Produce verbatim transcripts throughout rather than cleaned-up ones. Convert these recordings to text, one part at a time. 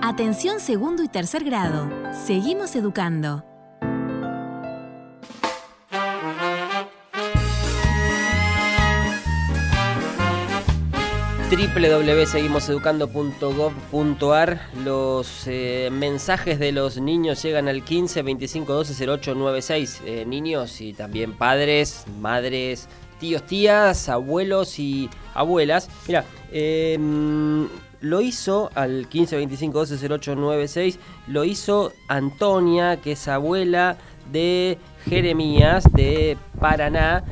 Atención segundo y tercer grado. Seguimos educando. doble u doble u doble u punto seguimos educando punto gov punto a r. Los eh, mensajes de los niños llegan al quince veinticinco doce cero ocho noventa y seis. Eh, niños y también padres, madres, tíos, tías, abuelos y abuelas. Mira, eh, lo hizo al quince veinticinco doce cero ocho noventa y seis. Lo hizo Antonia, que es abuela de Jeremías de Paraná,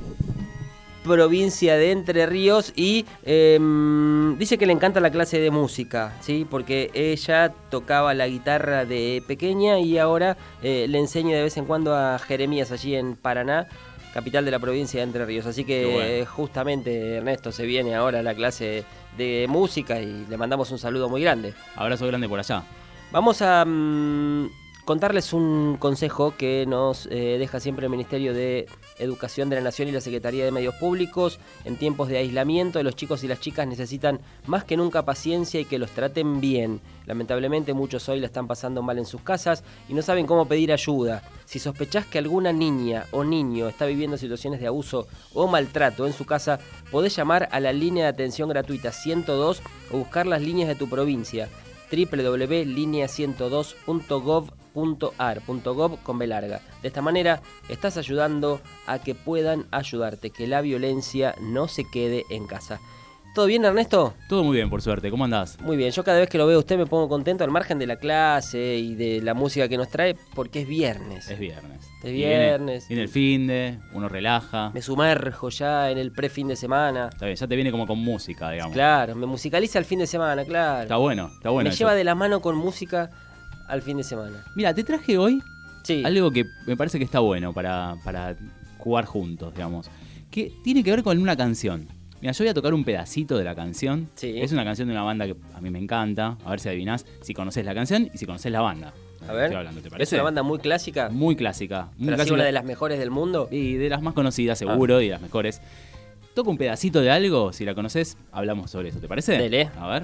provincia de Entre Ríos, y eh, dice que le encanta la clase de música, ¿sí? Porque ella tocaba la guitarra de pequeña y ahora eh, le enseña de vez en cuando a Jeremías allí en Paraná, capital de la provincia de Entre Ríos. Así que bueno, eh, justamente Ernesto se viene ahora a la clase de música y le mandamos un saludo muy grande. Abrazo grande por allá. Vamos a mmm, contarles un consejo que nos eh, deja siempre el Ministerio de Educación de la Nación y la Secretaría de Medios Públicos. En tiempos de aislamiento, los chicos y las chicas necesitan más que nunca paciencia y que los traten bien. Lamentablemente muchos hoy la están pasando mal en sus casas y no saben cómo pedir ayuda. Si sospechás que alguna niña o niño está viviendo situaciones de abuso o maltrato en su casa, podés llamar a la línea de atención gratuita ciento dos o buscar las líneas de tu provincia. doble u doble u doble u punto línea ciento dos punto gov punto a r, punto gov con B larga. De esta manera estás ayudando a que puedan ayudarte, que la violencia no se quede en casa. ¿Todo bien, Ernesto? Todo muy bien, por suerte. ¿Cómo andás? Muy bien. Yo cada vez que lo veo a usted me pongo contento, al margen de la clase y de la música que nos trae, porque es viernes. Es viernes. Es viernes. Viene, viene el finde, uno relaja. Me sumerjo ya en el pre-fin de semana. Está bien, ya te viene como con música, digamos. Claro, me musicaliza el fin de semana, claro. Está bueno, está bueno. Me eso. lleva de la mano con música al fin de semana. Mira, te traje hoy sí. algo que me parece que está bueno para, para jugar juntos, digamos. Que tiene que ver con una canción. Mira, yo voy a tocar un pedacito de la canción. Sí. Es una canción de una banda que a mí me encanta. A ver si adivinás si conocés la canción y si conocés la banda. A ver, estoy hablando, ¿te parece? ¿Es una banda muy clásica? Muy clásica. Muy ¿Pero clásica. una de las mejores del mundo? Y de las más conocidas, seguro, ah. y de las mejores. Toco un pedacito de algo, si la conocés, hablamos sobre eso, ¿te parece? Dele. A ver.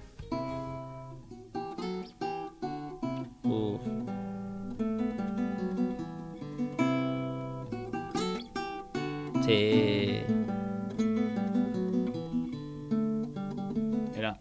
Uh. Sí. Mirá.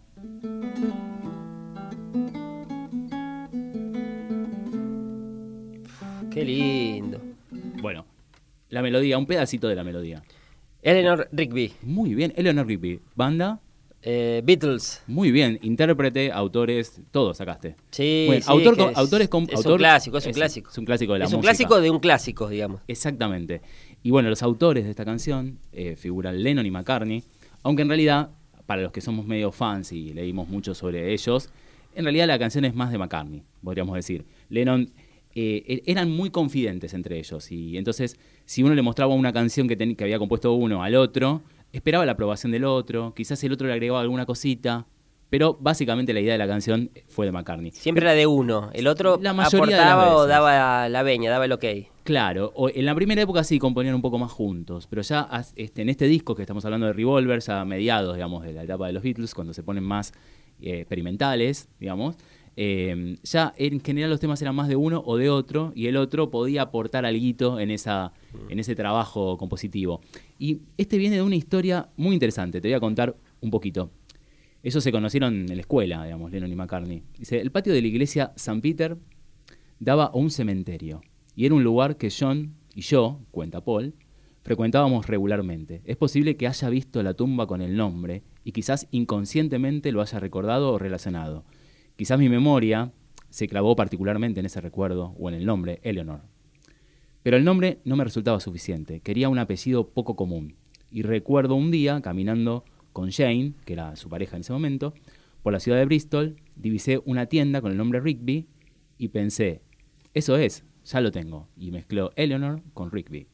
Qué lindo. Bueno, la melodía, un pedacito de la melodía. Eleanor Rigby. Muy bien, Eleanor Rigby. Banda. Eh, Beatles. Muy bien, intérprete, autores, todo sacaste. Sí, bueno, sí, autor, es, autores con, es autor, un clásico, es un es, clásico. Es un clásico de la es música. Es un clásico de un clásico, digamos. Exactamente. Y bueno, los autores de esta canción eh, figuran Lennon y McCartney, aunque en realidad, para los que somos medio fans y leímos mucho sobre ellos, en realidad la canción es más de McCartney, podríamos decir. Lennon eh, eran muy confidentes entre ellos y entonces si uno le mostraba una canción que, ten, que había compuesto uno al otro, esperaba la aprobación del otro, quizás el otro le agregaba alguna cosita, pero básicamente la idea de la canción fue de McCartney. Siempre era de uno, el otro la mayoría aportaba de las o veces. daba la veña, daba el ok. Claro, o en la primera época sí componían un poco más juntos, pero ya este, en este disco que estamos hablando de Revolver, ya a mediados, digamos, de la etapa de los Beatles, cuando se ponen más eh, experimentales, digamos, eh, ya en general los temas eran más de uno o de otro, y el otro podía aportar alguito en, esa, en ese trabajo compositivo. Y este viene de una historia muy interesante, te voy a contar un poquito. Ellos se conocieron en la escuela, digamos, Lennon y McCartney. Dice, el patio de la iglesia San Peter daba a un cementerio. Y era un lugar que John y yo, cuenta Paul, frecuentábamos regularmente. Es posible que haya visto la tumba con el nombre y quizás inconscientemente lo haya recordado o relacionado. Quizás mi memoria se clavó particularmente en ese recuerdo o en el nombre, Eleanor. Pero el nombre no me resultaba suficiente. Quería un apellido poco común. Y recuerdo un día, caminando con Jane, que era su pareja en ese momento, por la ciudad de Bristol, divisé una tienda con el nombre Rigby y pensé, eso es, ya lo tengo. Y mezcló Eleanor con Rigby.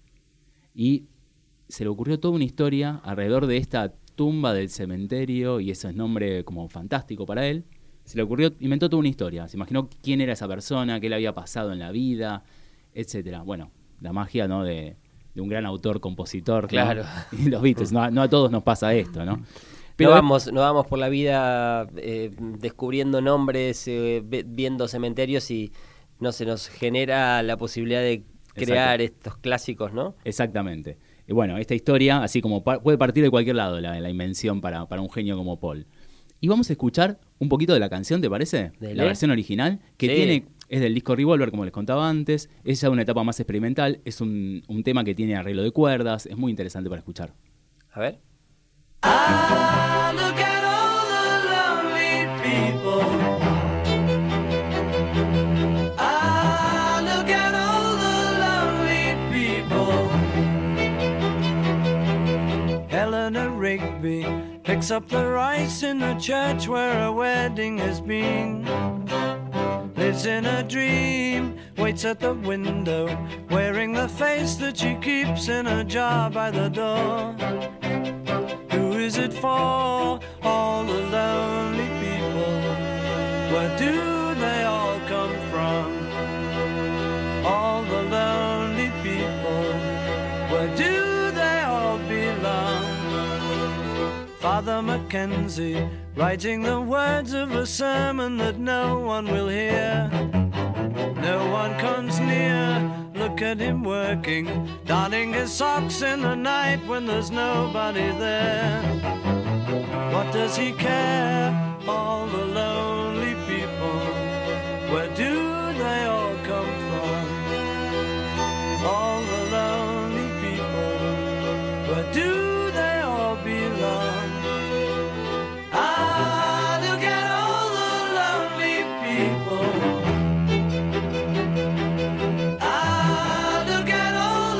Y se le ocurrió toda una historia alrededor de esta tumba del cementerio, y ese es nombre como fantástico para él. Se le ocurrió, inventó toda una historia. Se imaginó quién era esa persona, qué le había pasado en la vida, etcétera. Bueno, la magia, ¿no?, de, de un gran autor, compositor. Claro. ¿no? Y los Beatles, no, no a todos nos pasa esto, ¿no? Pero no vamos, no vamos por la vida eh, descubriendo nombres, eh, viendo cementerios y no se nos genera la posibilidad de crear Exacto. estos clásicos, ¿no? Exactamente. Y bueno, esta historia, así como pa- puede partir de cualquier lado la, la invención para, para un genio como Paul. Y vamos a escuchar un poquito de la canción, ¿te parece? ¿Dele? La versión original, que sí. tiene, es del disco Revolver, como les contaba antes. Es ya una etapa más experimental. Es un, un tema que tiene arreglo de cuerdas. Es muy interesante para escuchar. A ver. Ah, look at all the lonely people. Ah, look at all the lonely people. Eleanor Rigby picks up the rice in the church where a wedding has been. Lives in a dream, waits at the window, wearing the face that she keeps in a jar by the door. Who is it for? All the lonely people. Where do they all come from? All the lonely people. Where do they all belong? Father Mackenzie, writing the words of a sermon that no one will hear. No one comes near. Look at him working, darning his socks in the night when there's nobody there. What does he care? All the lonely people. Where do they all come from? All the lonely people. Where do they all belong? Ah, look at all the lonely people. Ah, look at all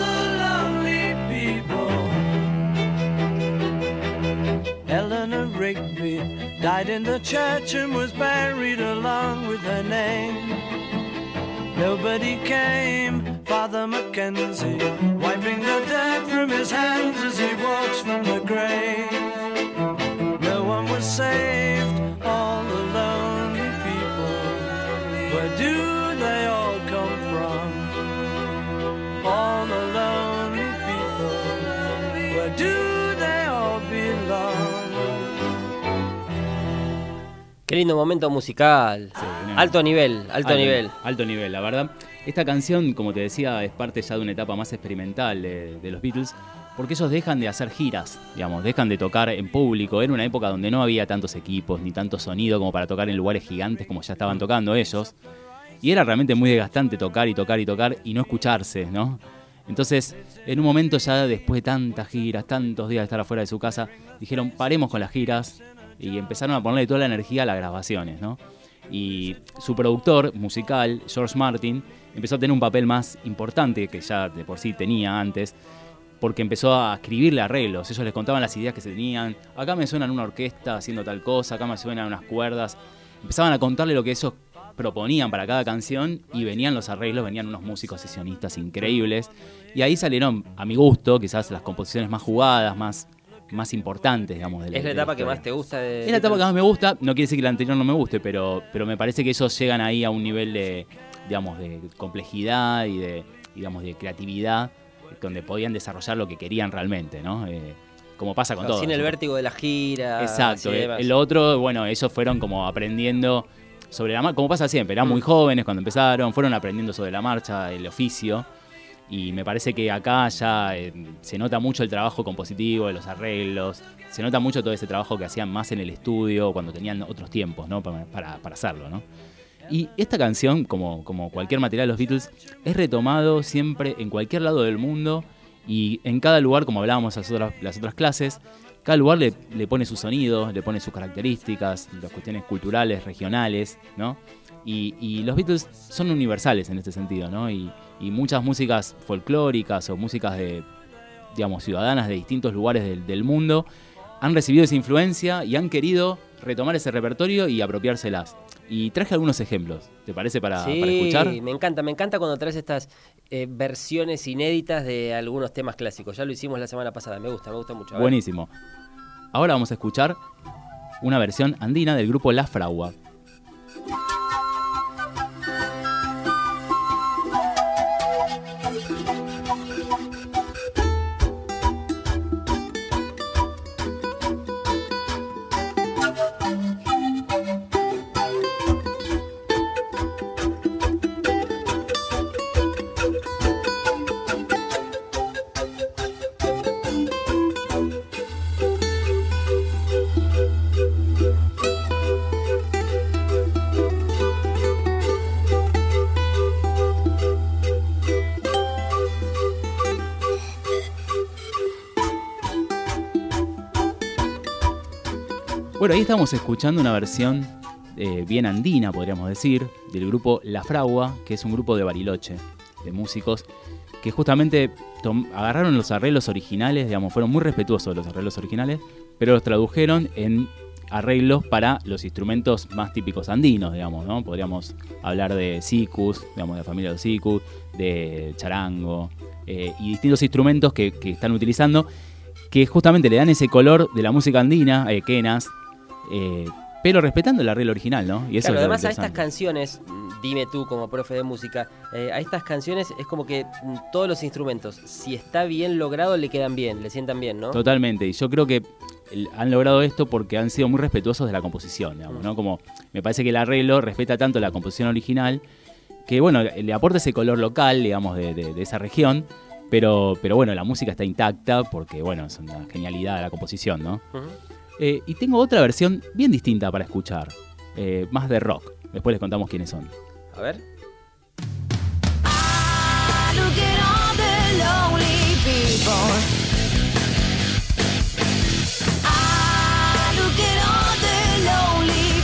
the lonely people. Eleanor Rigby died in the church and was buried along with her name. Nobody came, Father Mackenzie, wiping the dirt from his hands as he walks from the grave. No one was saved, all the lonely people. Where do they all come from? All the lonely people. Where do they all belong? Qué lindo momento musical. Sí, alto nivel, alto, alto nivel. Alto nivel, la verdad. Esta canción, como te decía, es parte ya de una etapa más experimental de, de los Beatles, porque ellos dejan de hacer giras, digamos, dejan de tocar en público. Era una época donde no había tantos equipos ni tanto sonido como para tocar en lugares gigantes como ya estaban tocando ellos. Y era realmente muy desgastante tocar y tocar y tocar y no escucharse, ¿no? Entonces, en un momento ya después de tantas giras, tantos días de estar afuera de su casa, dijeron, paremos con las giras, y empezaron a ponerle toda la energía a las grabaciones, ¿no? Y su productor musical, George Martin, empezó a tener un papel más importante que ya de por sí tenía antes, porque empezó a escribirle arreglos. Ellos les contaban las ideas que se tenían. Acá me suena una orquesta haciendo tal cosa, acá me suenan unas cuerdas. Empezaban a contarle lo que ellos proponían para cada canción y venían los arreglos, venían unos músicos sesionistas increíbles. Y ahí salieron, a mi gusto, quizás las composiciones más jugadas, más... más importantes, digamos. De la, ¿Es la de etapa la que más te gusta? De... Es la etapa que más me gusta, no quiere decir que la anterior no me guste, pero, pero me parece que ellos llegan ahí a un nivel de, digamos, de complejidad y de, digamos, de creatividad, donde podían desarrollar lo que querían realmente, ¿no? Eh, como pasa con no, todo. Sin el ¿no? vértigo de la gira. Exacto. El otro, bueno, ellos fueron como aprendiendo sobre la marcha, como pasa siempre, eran mm. muy jóvenes cuando empezaron, fueron aprendiendo sobre la marcha, el oficio. Y me parece que acá ya eh, se nota mucho el trabajo compositivo, de los arreglos, se nota mucho todo ese trabajo que hacían más en el estudio, cuando tenían otros tiempos, ¿no? para, para, para hacerlo, ¿no? Y esta canción, como, como cualquier material de los Beatles, es retomado siempre en cualquier lado del mundo y en cada lugar, como hablábamos en las otras, las otras clases, cada lugar le, le pone su sonido, le pone sus características, las cuestiones culturales, regionales, ¿no? Y, y los Beatles son universales en este sentido, ¿no? Y, y muchas músicas folclóricas o músicas de, digamos, ciudadanas de distintos lugares del, del mundo han recibido esa influencia y han querido retomar ese repertorio y apropiárselas. Y traje algunos ejemplos, ¿te parece para, sí, para escuchar? Sí, me encanta, me encanta cuando traes estas eh, versiones inéditas de algunos temas clásicos. Ya lo hicimos la semana pasada, me gusta, me gusta mucho. Buenísimo. Ahora vamos a escuchar una versión andina del grupo La Fragua. Bueno, ahí estamos escuchando una versión eh, bien andina, podríamos decir, del grupo La Fragua, que es un grupo de Bariloche, de músicos, que justamente tom- agarraron los arreglos originales, digamos, fueron muy respetuosos de los arreglos originales, pero los tradujeron en arreglos para los instrumentos más típicos andinos, digamos, ¿no? Podríamos hablar de sicus, digamos, de la familia de los sicus, de charango, eh, y distintos instrumentos que, que están utilizando, que justamente le dan ese color de la música andina, eh, quenas, eh, pero respetando el arreglo original, ¿no? Y eso Claro, es además a interesante. estas canciones, dime tú como profe de música, eh, a estas canciones es como que mm, todos los instrumentos, si está bien logrado, le quedan bien, le sientan bien, ¿no? Totalmente, y yo creo que el- han logrado esto porque han sido muy respetuosos de la composición, digamos, ¿no? Como me parece que el arreglo respeta tanto la composición original que, bueno, le aporta ese color local, digamos, de, de- de esa región, pero, pero bueno, la música está intacta porque, bueno, es una genialidad de la composición, ¿no? Ujú. Eh, y tengo otra versión bien distinta para escuchar, eh, más de rock. Después les contamos quiénes son. A ver. Ah, look at all the lonely people. Ah, look at all the lonely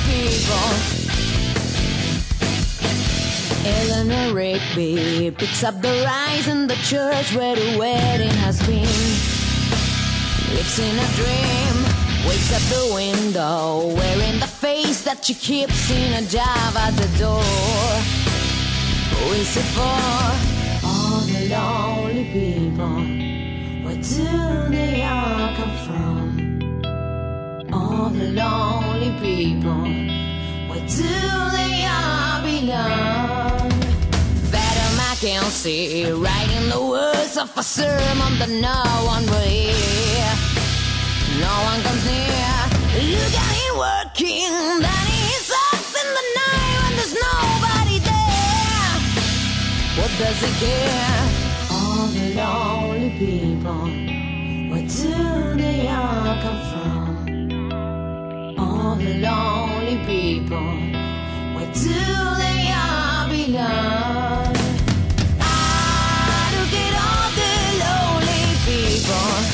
people. Eleanor Rigby picks up the rice in the church where the wedding has been. Lives in a dream, wakes at the window, wearing the face that she keeps in a job at the door. Who is it for? All the lonely people. Where do they all come from? All the lonely people. Where do they all belong? Father Mackenzie writing the words of a sermon that no one will hear. No one comes near. Look at him working, then he sucks in the night when there's nobody there. What does he care? All the lonely people. Where do they all come from? All the lonely people. Where do they all belong? Ah, look at all the lonely people.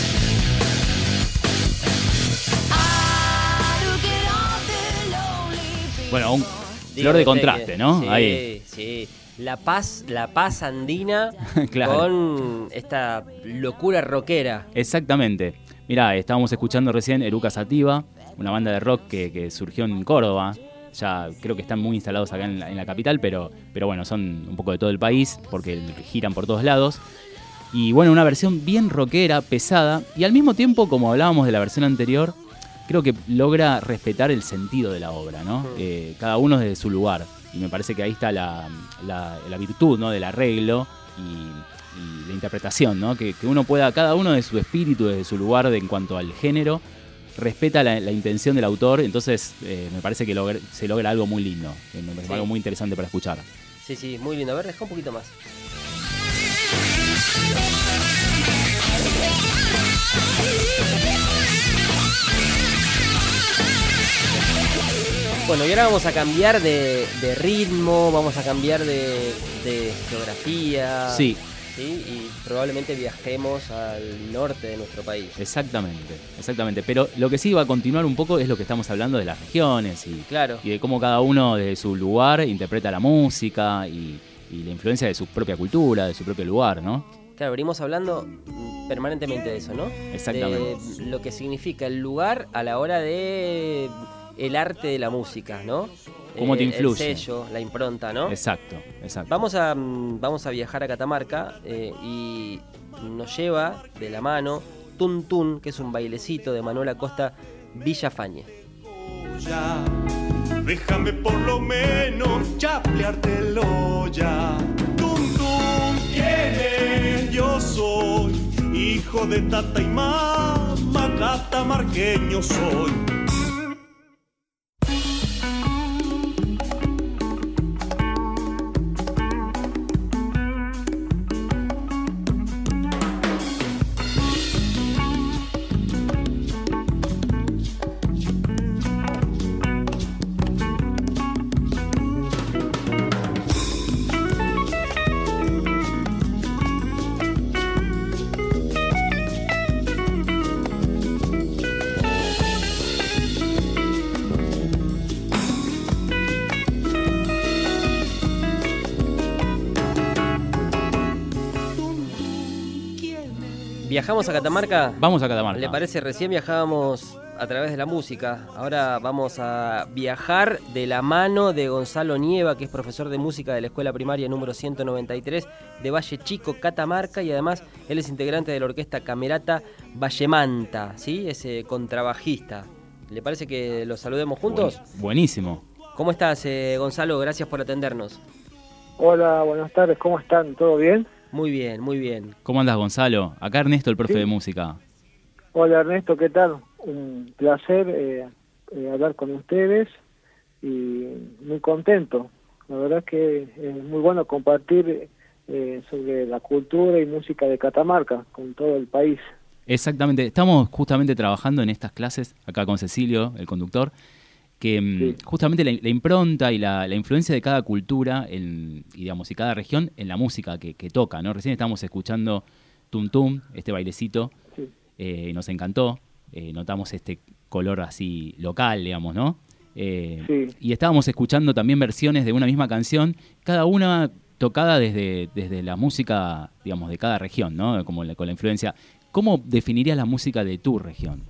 Bueno, un Dígame flor de usted contraste, que- ¿no? Sí, Ahí. sí. La paz, la paz andina Claro. con esta locura rockera. Exactamente. Mirá, estábamos escuchando recién Eruca Sativa, una banda de rock que, que surgió en Córdoba. Ya creo que están muy instalados acá en la, en la capital, pero, pero bueno, son un poco de todo el país porque giran por todos lados. Y bueno, una versión bien rockera, pesada, y al mismo tiempo, como hablábamos de la versión anterior, creo que logra respetar el sentido de la obra, ¿no? Eh, cada uno desde su lugar. Y me parece que ahí está la, la, la virtud, ¿no? Del arreglo y, y la interpretación, ¿no? Que, que uno pueda, cada uno de su espíritu, desde su lugar de, en cuanto al género, respeta la, la intención del autor. Entonces eh, me parece que logra, se logra algo muy lindo, eh, me parece Sí. algo muy interesante para escuchar. Sí, sí, muy lindo. A ver, deja un poquito más. Bueno, y ahora vamos a cambiar de, de ritmo, vamos a cambiar de, de geografía. Sí. ¿Sí? Y probablemente viajemos al norte de nuestro país. Exactamente, exactamente. Pero lo que sí va a continuar un poco es lo que estamos hablando de las regiones y, Claro. y de cómo cada uno desde su lugar interpreta la música y, y la influencia de su propia cultura, de su propio lugar, ¿no? Claro, venimos hablando mm, permanentemente de eso, ¿no? Exactamente. De lo que significa el lugar a la hora de el arte de la música, ¿no? ¿Cómo te Eh, influye? El sello, la impronta, ¿no? Exacto, exacto. Vamos a, mm, vamos a viajar a Catamarca eh, y nos lleva de la mano Tun Tun, que es un bailecito de Manuel Acosta Villafañe. Ya, déjame por lo menos chapleártelo ya. Tum tum, ¿quién es? Yo soy hijo de tata y mamá, catamarqueño soy. ¿Viajamos a Catamarca? Vamos a Catamarca. ¿Le parece? Recién viajábamos a través de la música. Ahora vamos a viajar de la mano de Gonzalo Nieva, que es profesor de música de la escuela primaria número ciento noventa y tres de Valle Chico, Catamarca, y además él es integrante de la orquesta Camerata Vallemanta, ¿sí? Es eh, contrabajista. ¿Le parece que los saludemos juntos? Buen, buenísimo. ¿Cómo estás, eh, Gonzalo? Gracias por atendernos. Hola, buenas tardes, ¿cómo están? ¿Todo bien? Muy bien, muy bien. ¿Cómo andas, Gonzalo? Acá Ernesto, el profe Sí. de música. Hola Ernesto, ¿qué tal? Un placer eh, eh, hablar con ustedes y muy contento. La verdad que es muy bueno compartir eh, sobre la cultura y música de Catamarca con todo el país. Exactamente, estamos justamente trabajando en estas clases, acá con Cecilio, el conductor, que Sí. justamente la, la impronta y la, la influencia de cada cultura en, y, digamos, y cada región en la música que, que toca, ¿no? Recién estábamos escuchando Tum Tum, este bailecito, Sí. eh, y nos encantó, eh, notamos este color así local, digamos, ¿no? Eh, Sí. Y estábamos escuchando también versiones de una misma canción, cada una tocada desde, desde la música, digamos, de cada región, ¿no? Como la, con la influencia. ¿Cómo definirías la música de tu región?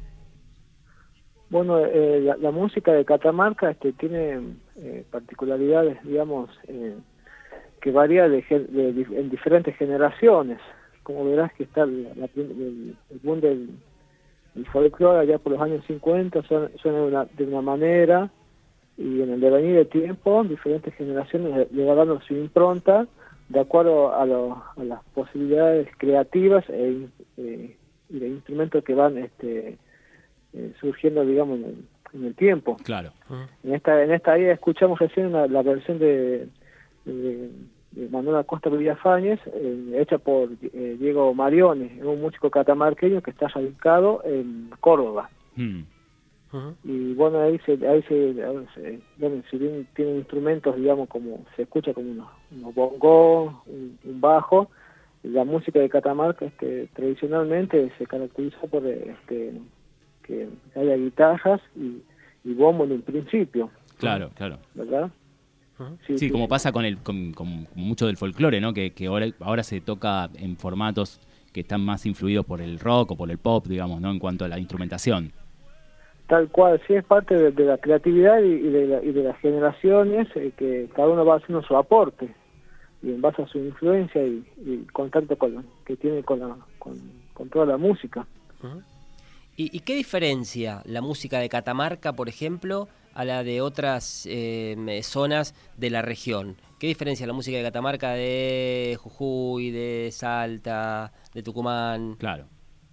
Bueno, eh, la, la música de Catamarca este, tiene eh, particularidades, digamos, eh, que varía de, gen- de dif- en diferentes generaciones. Como verás que está la, la prim- el, el boom del, del folclore allá por los años cincuenta, suena, suena de, una, de una manera, y en el devenir del tiempo, diferentes generaciones le, le va dando su impronta de acuerdo a, lo, a las posibilidades creativas e, eh, y de instrumentos que van este, eh, surgiendo, digamos, en el, en el tiempo. Claro. En esta en esta área escuchamos recién la, la versión de, de, de Manuel Acosta Villafañez, eh, hecha por eh, Diego Marione, un músico catamarqueño que está radicado en Córdoba. Hmm. Uh-huh. Y bueno, ahí se, ahí se, ahí se bueno, si bien tienen instrumentos, digamos, como se escucha como unos, unos bongos, un, un bajo, la música de Catamarca este, tradicionalmente se caracteriza por este, que haya guitarras y, y bombo en un principio, Claro, claro. ¿verdad? Sí, sí, como sí. pasa con el con, con mucho del folclore, ¿no? Que, que ahora, ahora se toca en formatos que están más influidos por el rock o por el pop, digamos, ¿no? En cuanto a la instrumentación. Tal cual, sí, es parte de, de la creatividad y, y, de la, y de las generaciones, eh, que cada uno va haciendo su aporte y en base a su influencia y, y contacto con la, que tiene con, la, con, con toda la música. Uh-huh. ¿Y, ¿Y qué diferencia la música de Catamarca, por ejemplo, a la de otras eh, zonas de la región? ¿Qué diferencia la música de Catamarca de Jujuy, de Salta, de Tucumán? Claro.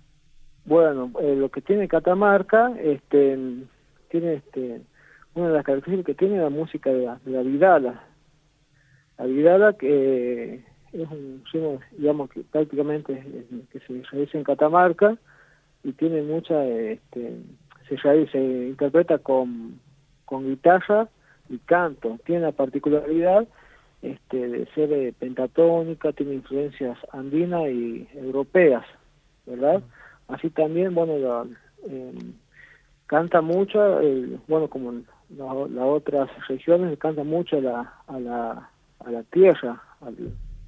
Bueno, eh, lo que tiene Catamarca, este, tiene este, una de las características que tiene la música de la, de la vidala. La vidala que es un ritmo, digamos, que prácticamente es, es, que se realiza en Catamarca y tiene mucha, este, se realiza, se interpreta con, con guitarra y canto. Tiene la particularidad este, de ser eh, pentatónica, tiene influencias andinas y europeas, ¿verdad? Así también, bueno, la, eh, canta mucho, eh, bueno, como las la otras regiones, canta mucho a la, a la, a la tierra, al,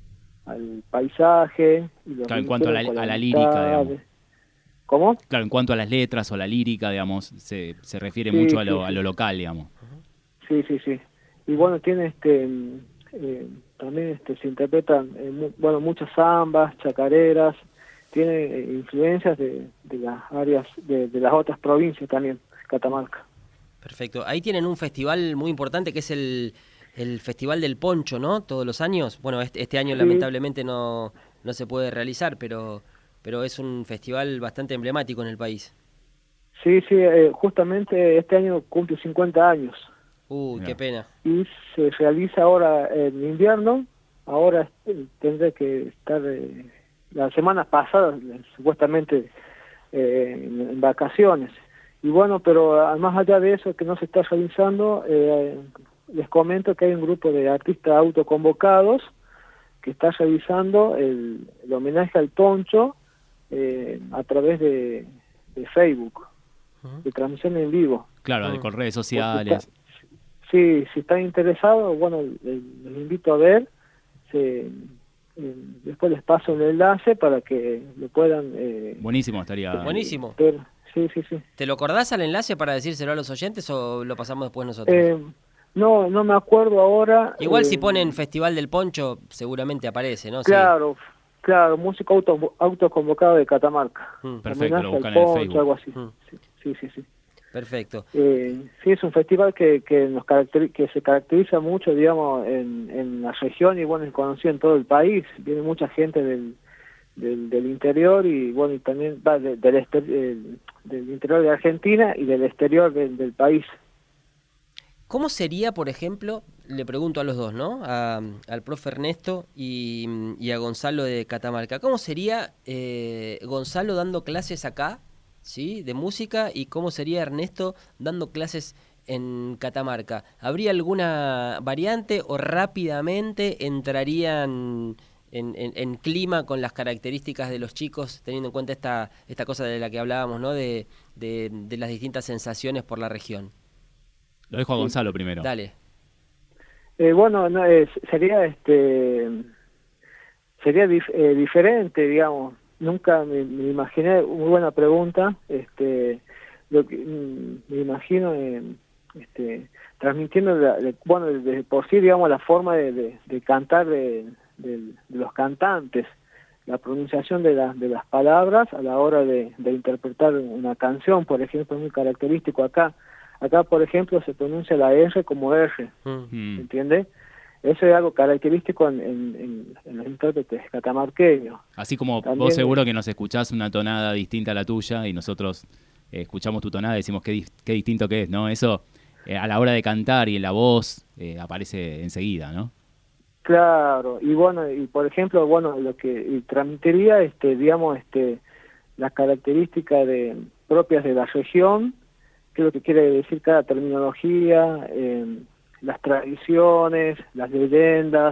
al paisaje. Y los Claro, en cuanto a la, con a la amistades. lírica, digamos. ¿Cómo? Claro, en cuanto a las letras o la lírica, digamos, se, se refiere Sí, mucho a sí, lo, sí. a lo local, digamos. Sí, sí, sí. Y bueno, tiene este, eh, también este, se interpretan, eh, mu- bueno, muchas zambas, chacareras, tiene eh, influencias de, de las áreas, de, de las otras provincias también, Catamarca. Perfecto. Ahí tienen un festival muy importante que es el, el Festival del Poncho, ¿no? Todos los años. Bueno, este, este año Sí. lamentablemente no, no se puede realizar, pero, pero es un festival bastante emblemático en el país. Sí, sí, eh, justamente este año cumple cincuenta años Uy, Mirá. qué pena. y se realiza ahora en invierno. Ahora eh, tendré que estar, eh, las semanas pasadas, eh, supuestamente eh, en, en vacaciones. Y bueno, pero ah, más allá de eso que no se está realizando, eh, les comento que hay un grupo de artistas autoconvocados que está realizando el, el homenaje al Poncho eh, a través de, de Facebook, Ujú. de transmisión en vivo. Claro, Ah. de con redes Porque sociales. está- sí, si están interesados, bueno, les, les invito a ver. Se, eh, después les paso el enlace para que lo puedan eh, Buenísimo, estaría. Buenísimo. ver. Sí, sí, sí. ¿Te lo acordás al enlace para decírselo a los oyentes o lo pasamos después nosotros? Eh, no, no me acuerdo ahora. Igual eh, si ponen Festival del Poncho, seguramente aparece, ¿no? Claro, sí. Claro, músico auto, autoconvocado de Catamarca. Mm. Perfecto, lo Homenaje buscan al en el Poncho, Facebook. algo así. Mm. Sí, sí, sí. sí. Perfecto. Eh, sí, es un festival que, que nos caracteri- que se caracteriza mucho, digamos, en, en la región y bueno, es conocido en todo el país. Viene mucha gente del, del, del interior y bueno, y también va de, del, exter- del, del interior de Argentina y del exterior del, del país. ¿Cómo sería, por ejemplo, le pregunto a los dos, ¿no? A- al profe Ernesto y, y a Gonzalo de Catamarca. ¿Cómo sería eh, Gonzalo dando clases acá, ¿sí? De música, y cómo sería Ernesto dando clases en Catamarca? ¿Habría alguna variante o rápidamente entrarían en, en, en clima con las características de los chicos, teniendo en cuenta esta, esta cosa de la que hablábamos, ¿no? De, de, de las distintas sensaciones por la región. Lo dejo a Gonzalo primero. Dale. Eh, bueno, no, eh, sería este sería dif- eh, diferente, digamos. Nunca me, me imaginé, muy buena pregunta. Este, lo que mm, me imagino, eh, este, transmitiendo, la, de, bueno, de, de por sí, digamos, la forma de, de, de cantar de, de, de los cantantes, la pronunciación de, la, de las palabras a la hora de, de interpretar una canción, por ejemplo, es muy característico acá. Acá, por ejemplo, se pronuncia la R como R, Mm. ¿entiende? Eso es algo característico en, en, en, en los intérpretes catamarqueños. Así como También- vos seguro que nos escuchás una tonada distinta a la tuya y nosotros eh, escuchamos tu tonada y decimos qué, dis- qué distinto que es, ¿no? Eso eh, a la hora de cantar y en la voz eh, aparece enseguida, ¿no? Claro, y bueno, y por ejemplo, bueno, lo que y transmitiría, este, digamos, este, las características de, propias de la región, qué es lo que quiere decir cada terminología, eh, las tradiciones, las leyendas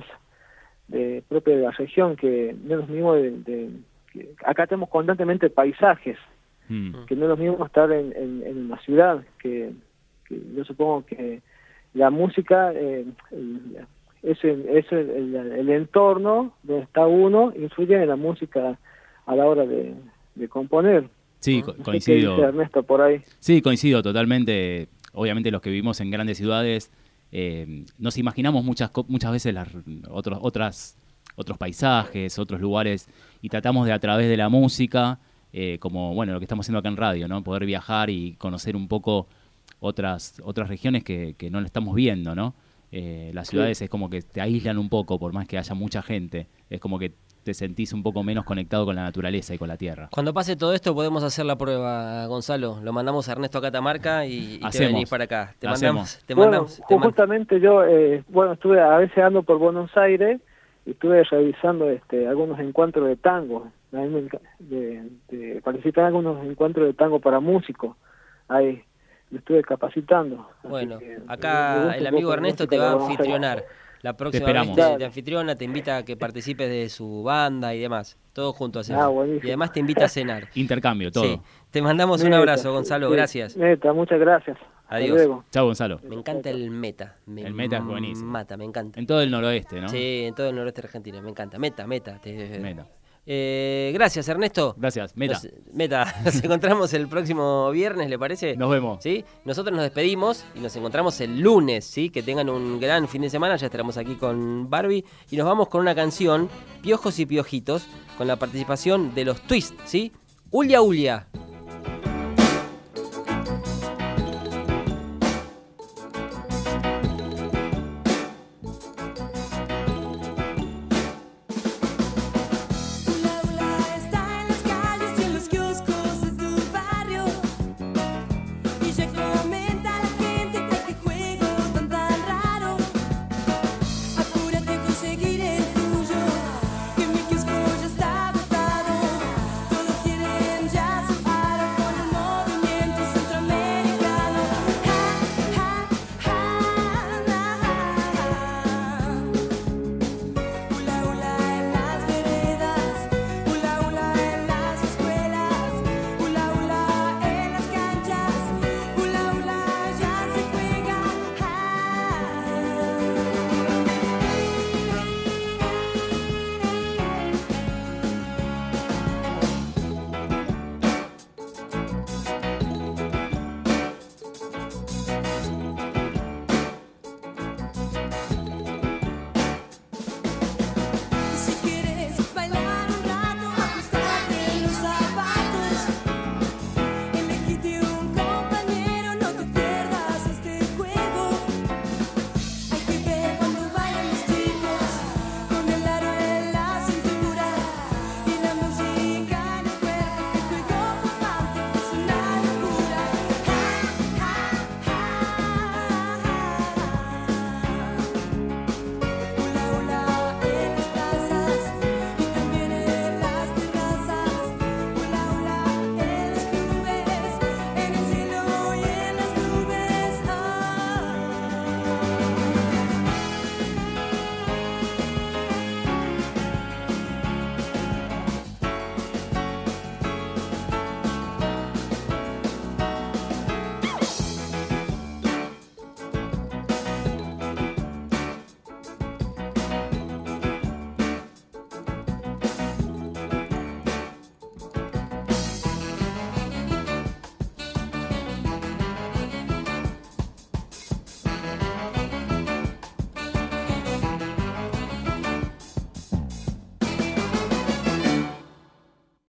de, propias de la región, que no es lo mismo de, de que acá tenemos constantemente paisajes, Mm. que no es lo mismo estar en, en, en una ciudad, que, que yo supongo que la música, eh, el, es, el, es el, el, el entorno donde está uno, influye en la música a la hora de, de componer. Sí, co- No sé coincido. qué dice Ernesto por ahí. Sí, coincido totalmente. Obviamente los que vivimos en grandes ciudades eh, nos imaginamos muchas co- muchas veces las otros otras otros paisajes, otros lugares y tratamos de a través de la música, eh, como bueno lo que estamos haciendo acá en radio, ¿no? Poder viajar y conocer un poco otras otras regiones que, que no lo estamos viendo, ¿no? Eh, las ciudades Sí. es como que te aíslan un poco por más que haya mucha gente. Es como que te sentís un poco menos conectado con la naturaleza y con la tierra. Cuando pase todo esto podemos hacer la prueba, Gonzalo. Lo mandamos a Ernesto a Catamarca y, y te Hacemos. venís para acá. Te Hacemos. mandamos. Te Bueno, mandamos te man- justamente yo, eh, bueno, estuve a veces ando por Buenos Aires y estuve realizando este, algunos encuentros de tango. A mí me enca- de, de participar en algunos encuentros de tango para músicos. Ahí me estuve capacitando. Así Bueno, que, me acá gusta el un amigo poco la Ernesto música te va a que vamos a hacer. anfitrionar. La próxima esperamos. vez te, Dale. te anfitriona, te invita a que participes de su banda y demás. Todo junto hacemos. Ah, buenísimo. Y además te invita a cenar. Intercambio, todo. Sí. Te mandamos un Neta, abrazo, sí, Gonzalo. sí. Gracias. Neta, muchas gracias. Hasta Adiós. luego. Chao, Gonzalo. Me encanta el meta. Me El meta es buenísimo. Mata, me encanta. En todo el noroeste, ¿no? Sí, en todo el noroeste argentino. Me encanta. Meta, meta. Te- Meta. Eh, gracias, Ernesto. Gracias, Meta. Nos, meta. Nos encontramos el próximo viernes, ¿le parece? Nos vemos. ¿Sí? Nosotros nos despedimos y nos encontramos el lunes, ¿sí? Que tengan un gran fin de semana, ya estaremos aquí con Barbie y nos vamos con una canción, Piojos y Piojitos, con la participación de los Twist, ¿sí? Ulia Ulia.